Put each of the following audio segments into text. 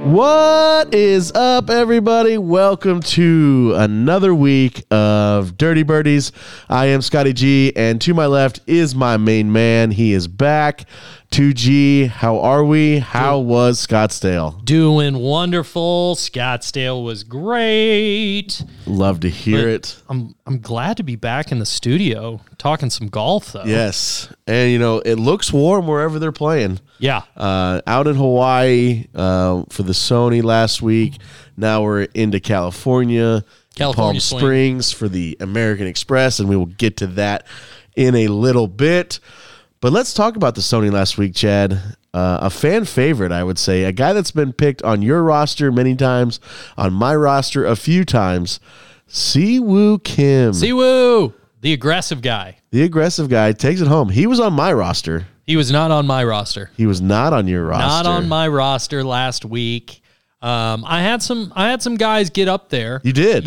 What is up, everybody? Welcome to another week of Dirty Birdies. I am Scotty G, and to my left is my main man. He is back. 2G, how are we? How was Scottsdale? Doing wonderful. Scottsdale was great. Love to hear it. I'm glad to be back in the studio talking some golf, though. Yes, and it looks warm wherever they're playing. Yeah. Out in Hawaii for the Sony last week. Now we're into California Palm Springs for the American Express, and we will get to that in a little bit. But let's talk about the Sony last week, Chad. A fan favorite, I would say. A guy that's been picked on your roster many times, on my roster a few times. Siwoo Kim. Siwoo, the aggressive guy. The aggressive guy takes it home. He was on my roster. He was not on my roster. He was not on your roster. Not on my roster last week. I had some guys get up there. You did.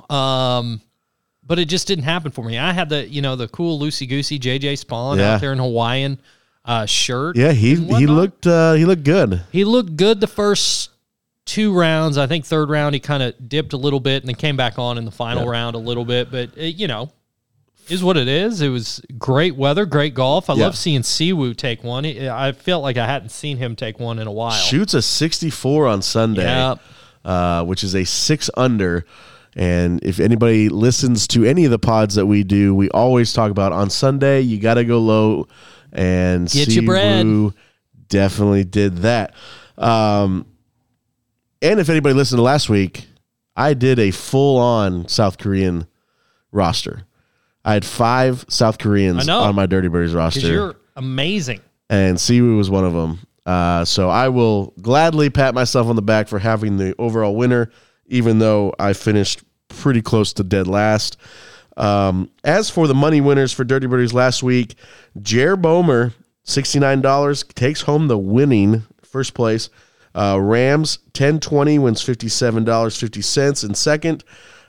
But it just didn't happen for me. I had the cool loosey-goosey JJ Spawn out there in Hawaiian shirt. Yeah, he looked good. He looked good the first two rounds. I think third round he kind of dipped a little bit and then came back on in the final round a little bit. But, is what it is. It was great weather, great golf. I love seeing Siwoo take one. I felt like I hadn't seen him take one in a while. Shoots a 64 on Sunday, which is a 6 under. And if anybody listens to any of the pods that we do, we always talk about on Sunday, you got to go low, and get your bread. Definitely did that. And if anybody listened to last week, I did a full-on South Korean roster. I had 5 South Koreans on my Dirty Birdies roster. Because you're amazing. And Siwoo was one of them. So I will gladly pat myself on the back for having the overall winner, even though I finished pretty close to dead last. As for the money winners for Dirty Birdies last week, Jer Bomer, $69, takes home the winning first place. Rams, 1020, wins $57.50 in second.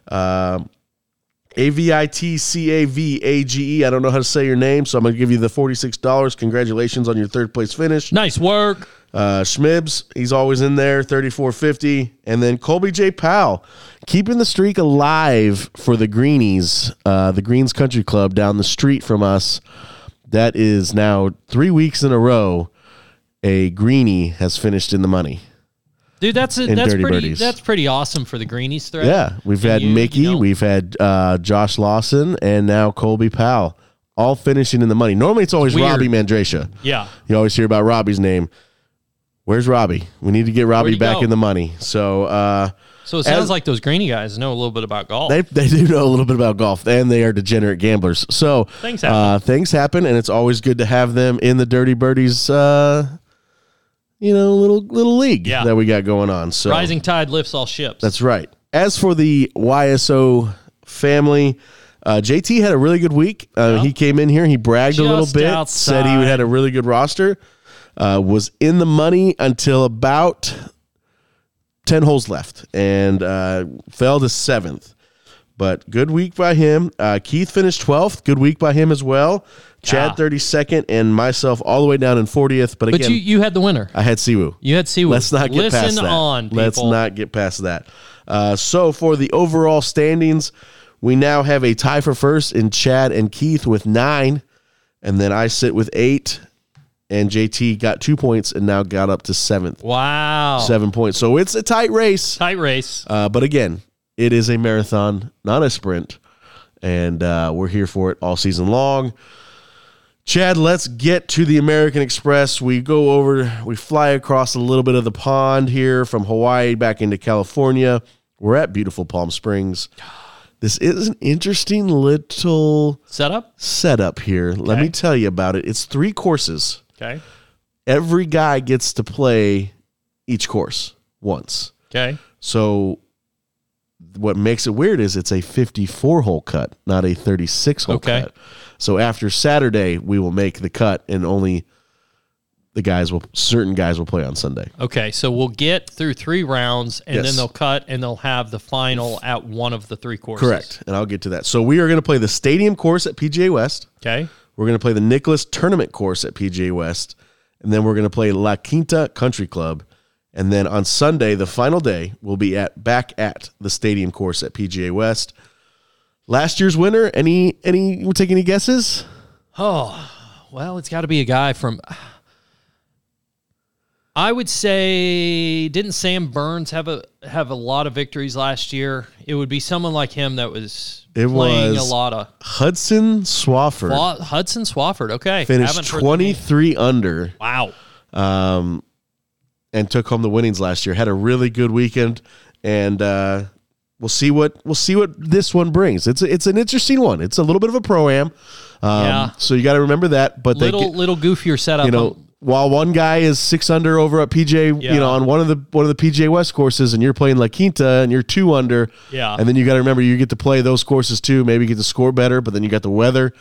AVITCAVAGE, I don't know how to say your name, so I'm going to give you the $46. Congratulations on your third place finish. Nice work. Schmibs, he's always in there, $34.50. And then Colby J. Powell, keeping the streak alive for the Greenies, the Greens Country Club down the street from us. That is now 3 weeks in a row, a Greenie has finished in the money. Dude, that's pretty awesome for the Greenies thread. Yeah, we've had Mickey, we've had Josh Lawson, and now Colby Powell, all finishing in the money. Normally it's always Robbie Mandracia. Yeah. You always hear about Robbie's name. Where's Robbie? We need to get Robbie back in the money. So it sounds like those Greenie guys know a little bit about golf. They do know a little bit about golf, and they are degenerate gamblers. So things happen, and it's always good to have them in the Dirty Birdies little league that we got going on. So rising tide lifts all ships. That's right. As for the YSO family, JT had a really good week. He came in here, he bragged a little bit, outside. said he had a really good roster, was in the money until about 10 holes left, and fell to 7th. But good week by him. Keith finished 12th. Good week by him as well. Chad 32nd, and myself all the way down in 40th. But again, you had the winner. I had Siwoo. You had Siwoo. Let's not get past that. Let's not get past that. So for the overall standings, we now have a tie for first in Chad and Keith with 9, and then I sit with 8, and JT got 2 points and now got up to 7th. Wow. 7 points. So it's a tight race. But again, it is a marathon, not a sprint, and we're here for it all season long. Chad, let's get to the American Express. We fly across a little bit of the pond here from Hawaii back into California. We're at beautiful Palm Springs. This is an interesting little setup here. Okay. Let me tell you about it. It's 3 courses. Okay. Every guy gets to play each course once. Okay. So what makes it weird is it's a 54-hole cut, not a 36-hole cut. So after Saturday, we will make the cut, and only certain guys will play on Sunday. Okay, so we'll get through 3 rounds, and then they'll cut, and they'll have the final at one of the 3 courses. Correct, and I'll get to that. So we are going to play the Stadium course at PGA West. Okay. We're going to play the Nicklaus Tournament course at PGA West, and then we're going to play La Quinta Country Club And then on Sunday, the final day, we'll be back at the stadium course at PGA West. Last year's winner, we'll take any guesses? Oh, well, it's got to be a guy from, I would say, didn't Sam Burns have a lot of victories last year? It would be someone like him that was playing a lot of. Hudson Swafford. Hudson Swafford, okay. Finished 23 under. Wow. And took home the winnings last year. Had a really good weekend, and we'll see what this one brings. It's an interesting one. It's a little bit of a pro-am, so you got to remember that. But little goofier setup. While one guy is 6 under over at PJ, on one of the PGA West courses, and you're playing La Quinta and you're 2 under, and then you got to remember you get to play those courses too. Maybe you get to score better, but then you got the weather.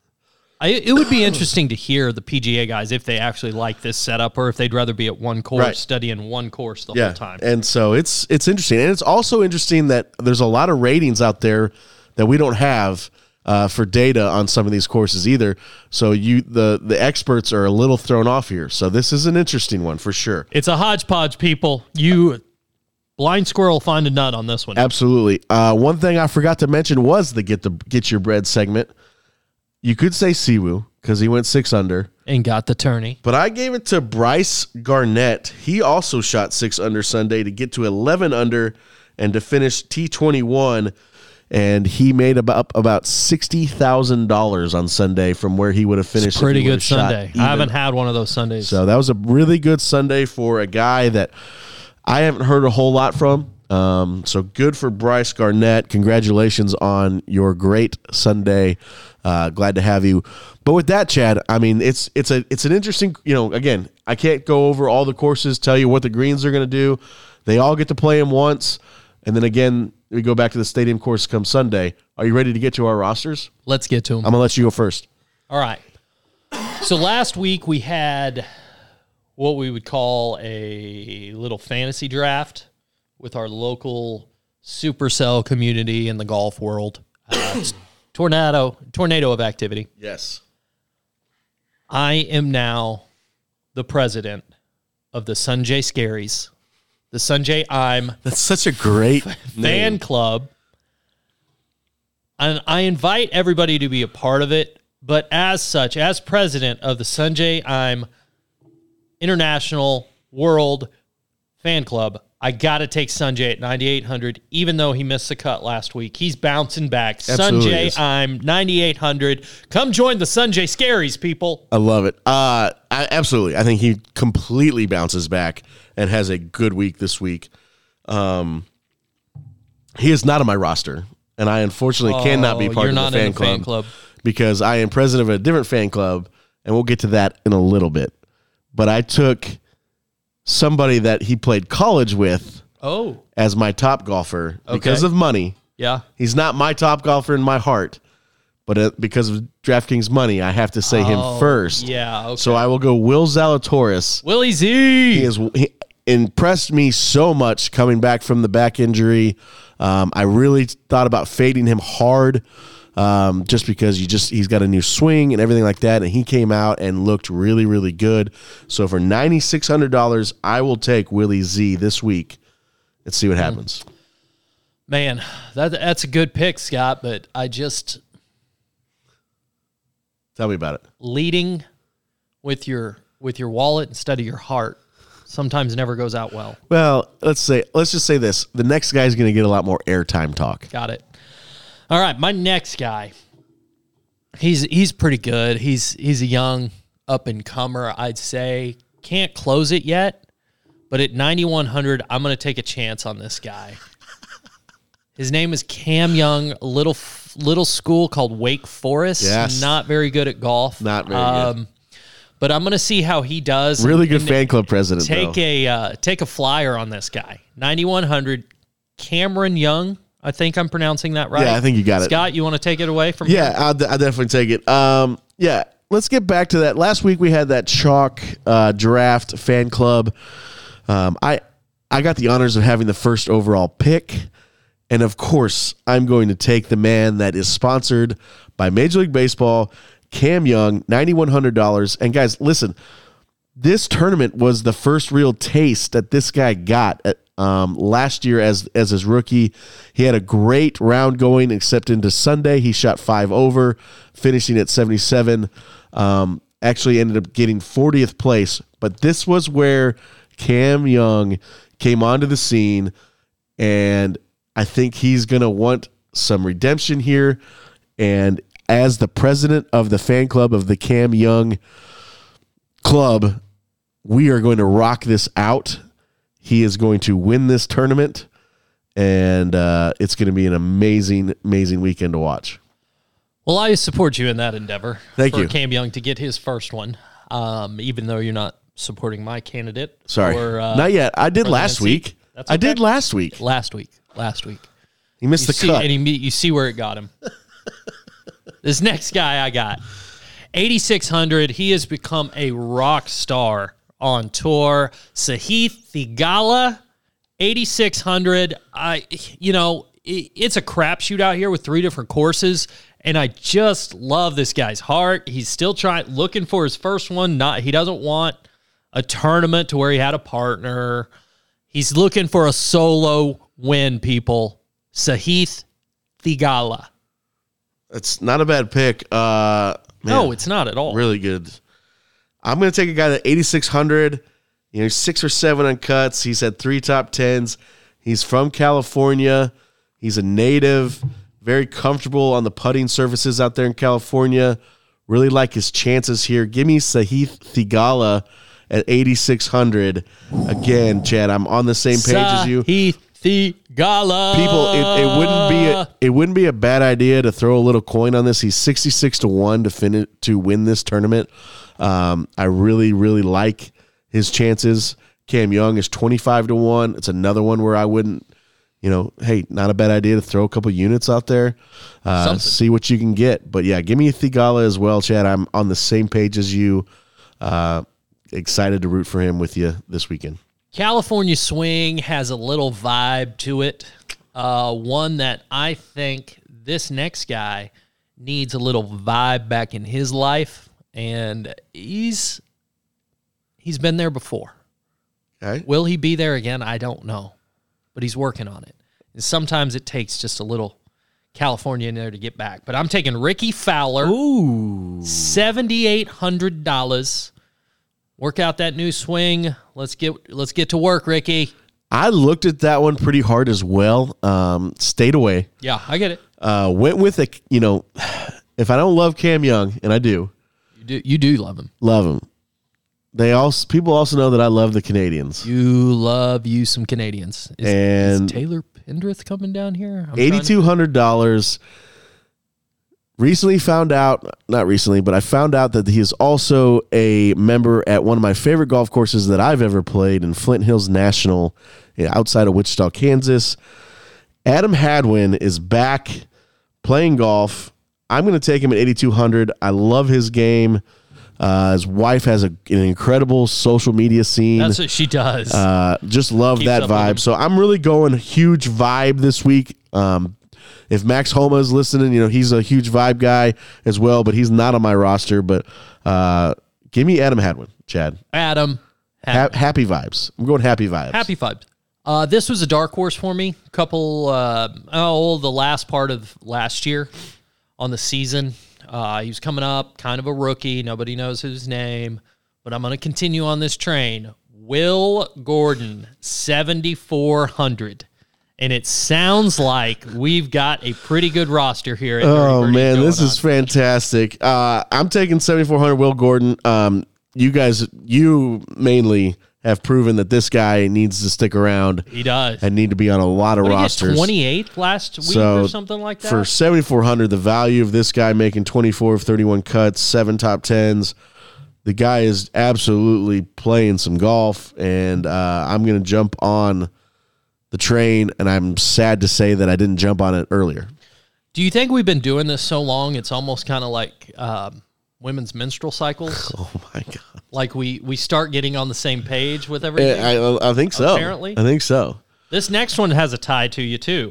It would be interesting to hear the PGA guys if they actually like this setup or if they'd rather be at one course, studying one course the whole time. And so it's interesting. And it's also interesting that there's a lot of ratings out there that we don't have for data on some of these courses either. So the experts are a little thrown off here. So this is an interesting one for sure. It's a hodgepodge, people. You blind squirrel find a nut on this one. Absolutely. One thing I forgot to mention was the Get Your Bread segment. You could say Siwoo because he went 6 under. And got the tourney. But I gave it to Bryce Garnett. He also shot 6 under Sunday to get to 11 under and to finish T21. And he made about $60,000 on Sunday from where he would have finished. It's a pretty good Sunday. I haven't had one of those Sundays. So that was a really good Sunday for a guy that I haven't heard a whole lot from. So good for Bryce Garnett. Congratulations on your great Sunday. Glad to have you. But with that, Chad, I mean, it's an interesting, again, I can't go over all the courses, tell you what the greens are going to do. They all get to play them once. And then again, we go back to the stadium course come Sunday. Are you ready to get to our rosters? Let's get to them. I'm going to let you go first. All right. So last week we had what we would call a little fantasy draft with our local Supercell community in the golf world. Tornado of activity. Yes. I am now the president of the Sanjay Scaries. The Sanjay That's such a great fan club. And I invite everybody to be a part of it. But as president of the Sanjay International World Fan Club, I got to take Sanjay at 9,800, even though he missed the cut last week. He's bouncing back. Absolutely Sanjay, 9,800. Come join the Sanjay Scaries, people. I love it. Absolutely. I think he completely bounces back and has a good week this week. He is not on my roster, and I unfortunately cannot be part of the fan club because I am president of a different fan club, and we'll get to that in a little bit. But I took somebody that he played college with as my top golfer because of money. Yeah. He's not my top golfer in my heart, but because of DraftKings money, I have to say him first. Yeah, okay. So I will go Will Zalatoris. Willie Z! He impressed me so much coming back from the back injury. I really thought about fading him hard just because he's got a new swing and everything like that, and he came out and looked really, really good. So for $9,600, I will take Willie Z this week. Let's see what happens. Man, that's a good pick, Scott, but Tell me about it. Leading with your wallet instead of your heart sometimes never goes out well. Well, let's just say this. The next guy's going to get a lot more airtime talk. Got it. All right, my next guy, he's pretty good. He's a young up-and-comer, I'd say. Can't close it yet, but at 9,100, I'm going to take a chance on this guy. His name is Cam Young, a little school called Wake Forest. Yes. Not very good at golf. Not very good. But I'm going to see how he does. Really good fan club president, take a flyer on this guy. 9,100, Cameron Young. I think I'm pronouncing that right. Yeah, I think you got it. Scott, you want to take it away from here? I'll definitely take it. Yeah, let's get back to that. Last week we had that chalk draft fan club. I got the honors of having the first overall pick. And, of course, I'm going to take the man that is sponsored by Major League Baseball, Cam Young, $9,100. And, guys, listen, this tournament was the first real taste that this guy got last year as his rookie. He had a great round going, except into Sunday. He shot 5 over, finishing at 77. Actually ended up getting 40th place. But this was where Cam Young came onto the scene, and I think he's going to want some redemption here. And as the president of the fan club of the Cam Young Club, we are going to rock this out. He is going to win this tournament, and it's going to be an amazing, amazing weekend to watch. Well, I support you in that endeavor. Thank you. For Cam Young to get his first one, even though you're not supporting my candidate. Sorry, not yet. I did last week. That's okay. I did last week. Last week. He missed the cut. And you see where it got him. This next guy I got, 8,600. He has become a rock star on tour. Sahith Theegala, 8,600. It's a crapshoot out here with 3 different courses, and I just love this guy's heart. He's still looking for his first one. He doesn't want a tournament to where he had a partner. He's looking for a solo win, people. Sahith Theegala. It's not a bad pick. Man, no, it's not at all. Really good. I'm going to take a guy that 8,600. You know, 6 or 7 on cuts. He's had 3 top 10s. He's from California. He's a native. Very comfortable on the putting surfaces out there in California. Really like his chances here. Give me Sahith Theegala at 8,600. Again, Chad, I'm on the same page as you. Sahith Theegala. People, it wouldn't be a bad idea to throw a little coin on this. He's 66-1 to win this tournament. I really, really like his chances. Cam Young is 25-1. It's another one where I wouldn't, hey, not a bad idea to throw a couple units out there, see what you can get. But yeah, give me a Theegala as well, Chad. I'm on the same page as you. Excited to root for him with you this weekend. California Swing has a little vibe to it. One that I think this next guy needs a little vibe back in his life, and he's been there before. Okay. Will he be there again? I don't know, but he's working on it. And sometimes it takes just a little California in there to get back. But I'm taking Ricky Fowler. Ooh, $7,800. Work out that new swing. Let's get to work, Ricky. I looked at that one pretty hard as well. Stayed away. Yeah, I get it. Went with if I don't love Cam Young, and I do. You do love him. Love him. People also know that I love the Canadians. You love some Canadians. Is Taylor Pendrith coming down here? $8,200. Not recently, but I found out that he is also a member at one of my favorite golf courses that I've ever played in Flint Hills National outside of Wichita, Kansas. Adam Hadwin is back playing golf. I'm going to take him at 8,200. I love his game. His wife has an incredible social media scene. That's what she does. Just love Keeps that vibe. So I'm really going huge vibe this week. If Max Homa is listening, he's a huge vibe guy as well, but he's not on my roster. But give me Adam Hadwin, Chad. Adam. Happy vibes. I'm going happy vibes. Happy vibes. This was a dark horse for me. The last part of last year on the season. He was coming up, kind of a rookie. Nobody knows his name. But I'm going to continue on this train. Will Gordon, 7,400. And it sounds like we've got a pretty good roster here. Oh, man, this is fantastic. I'm taking 7,400 Will Gordon. You mainly have proven that this guy needs to stick around. He does. And need to be on a lot of rosters. 28th last week or something like that? For 7,400, the value of this guy making 24 of 31 cuts, 7 top 10s, the guy is absolutely playing some golf, and I'm going to jump on the train, and I'm sad to say that I didn't jump on it earlier. Do you think we've been doing this so long, it's almost kind of like women's menstrual cycles? Oh, my God. Like we start getting on the same page with everything? I think so. Apparently. I think so. This next one has a tie to you, too.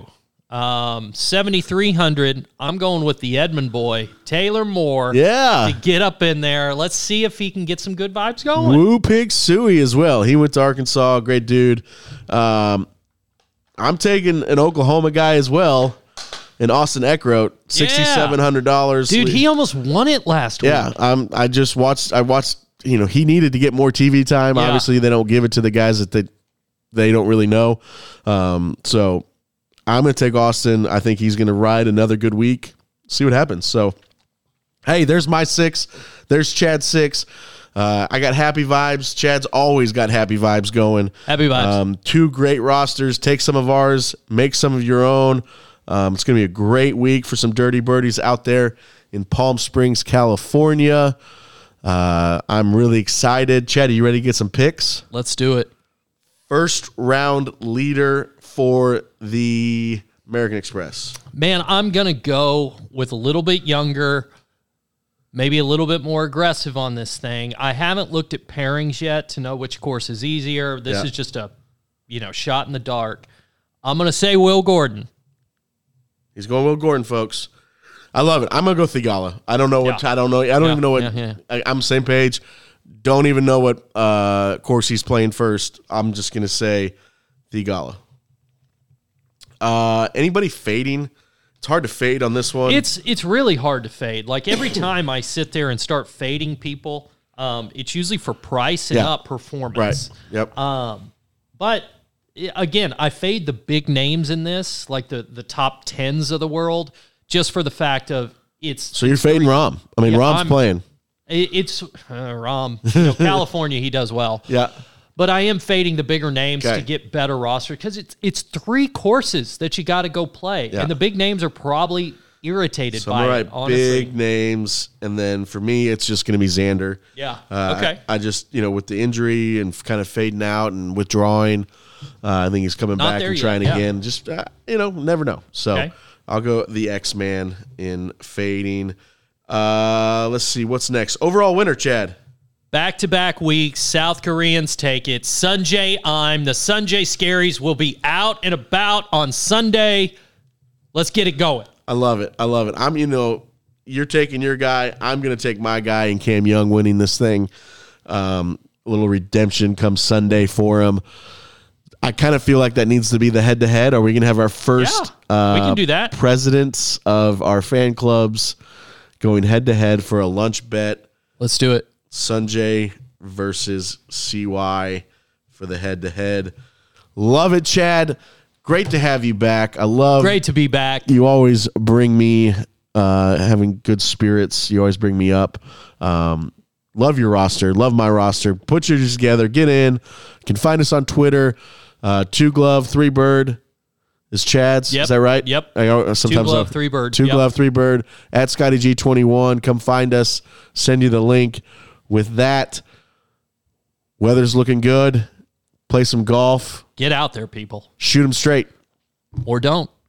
7,300. I'm going with the Edmond boy, Taylor Moore. Yeah. To get up in there. Let's see if he can get some good vibes going. Woo Pig Suey as well. He went to Arkansas. Great dude. I'm taking an Oklahoma guy as well. And Austin Eckroat, $6,700. Dude, he almost won it last week. Yeah, I watched. He needed to get more TV time. Yeah. Obviously, they don't give it to the guys that they don't really know. So I'm going to take Austin. I think he's going to ride another good week. See what happens. So, hey, there's my 6. There's Chad's 6. I got happy vibes. Chad's always got happy vibes going. Happy vibes. 2 great rosters. Take some of ours. Make some of your own. It's going to be a great week for some Dirty Birdies out there in Palm Springs, California. I'm really excited. Chad, are you ready to get some picks? Let's do it. First round leader for the American Express. Man, I'm going to go with a little bit younger, maybe a little bit more aggressive on this thing. I haven't looked at pairings yet to know which course is easier. This is just a, shot in the dark. I'm going to say Will Gordon. He's going Will Gordon, folks. I love it. I'm gonna go Thigala. I don't know what. I don't know. I don't even know what. I'm same page. Don't even know what course he's playing first. I'm just gonna say Thigala. Anybody fading? It's hard to fade on this one. It's really hard to fade. Like every time I sit there and start fading people, it's usually for price and not performance. Right. Yep. But again, I fade the big names in this, like the top 10s of the world, just for the fact of it's. So you're fading Rahm. I mean, Rahm's playing. It's Rahm. California, he does well. Yeah. But I am fading the bigger names to get better roster because it's 3 courses that you got to go play, and the big names are probably irritated by it. Honestly, big names, and then for me, it's just going to be Xander. Yeah. Okay. I just with the injury and kind of fading out and withdrawing. I think he's coming back and trying again. Just, never know. So I'll go the X-Man in fading. Let's see. What's next? Overall winner, Chad. Back-to-back weeks. South Koreans take it. Sungjae Im. The Sungjae Scaries will be out and about on Sunday. Let's get it going. I love it. I'm, you're taking your guy. I'm going to take my guy and Cam Young winning this thing. A little redemption comes Sunday for him. I kind of feel like that needs to be the head-to-head. Are we going to have our first we can do that. Presidents of our fan clubs going head-to-head for a lunch bet? Let's do it. Sungjae versus CY for the head-to-head. Love it, Chad. Great to have you back. Great to be back. You always bring me having good spirits. You always bring me up. Love your roster. Love my roster. Put yours together. Get in. You can find us on Twitter. 2 Glove, 3 Bird is Chad's. Yep. Is that right? Yep. Sometimes 2 Glove, 3 Bird. 2 Glove, 3 Bird at ScottyG21. Come find us. Send you the link. With that, weather's looking good. Play some golf. Get out there, people. Shoot them straight. Or don't.